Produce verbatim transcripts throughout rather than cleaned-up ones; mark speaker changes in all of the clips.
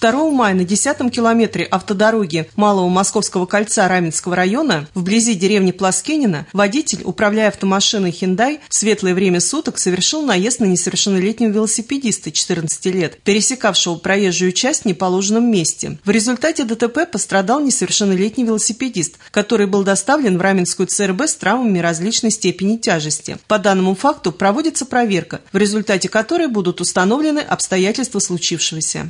Speaker 1: второго мая на десятом километре автодороги Малого Московского кольца Раменского района, вблизи деревни Плоскинина, водитель, управляя автомашиной Hyundai, в светлое время суток совершил наезд на несовершеннолетнего велосипедиста четырнадцати лет, пересекавшего проезжую часть в неположенном месте. В результате ДТП пострадал несовершеннолетний велосипедист, который был доставлен в Раменскую ЦРБ с травмами различной степени тяжести. По данному факту проводится проверка, в результате которой будут установлены обстоятельства случившегося.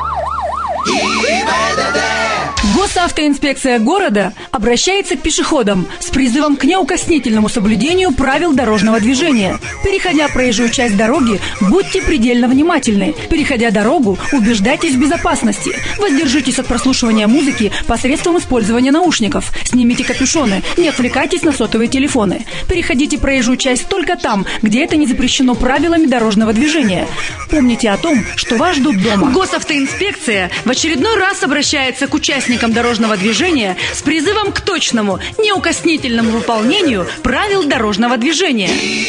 Speaker 2: Госавтоинспекция города обращается к пешеходам с призывом к неукоснительному соблюдению правил дорожного движения. Переходя проезжую часть дороги, будьте предельно внимательны. Переходя дорогу, убеждайтесь в безопасности. Воздержитесь от прослушивания музыки посредством использования наушников. Снимите капюшоны, не отвлекайтесь на сотовые телефоны. Переходите проезжую часть только там, где это не запрещено правилами дорожного движения. Помните о том, что вас ждут дома. Госавтоинспекция в очередной раз обращается к участникам дорожного движения с призывом к точному, неукоснительному выполнению правил дорожного движения.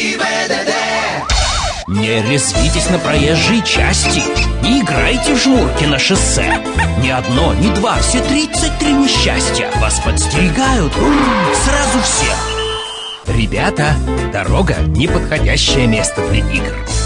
Speaker 3: Не резвитесь на проезжей части, не играйте в жмурки на шоссе. Ни одно, ни два, все тридцать три несчастья вас подстерегают сразу все. Ребята, дорога — неподходящее место для игр.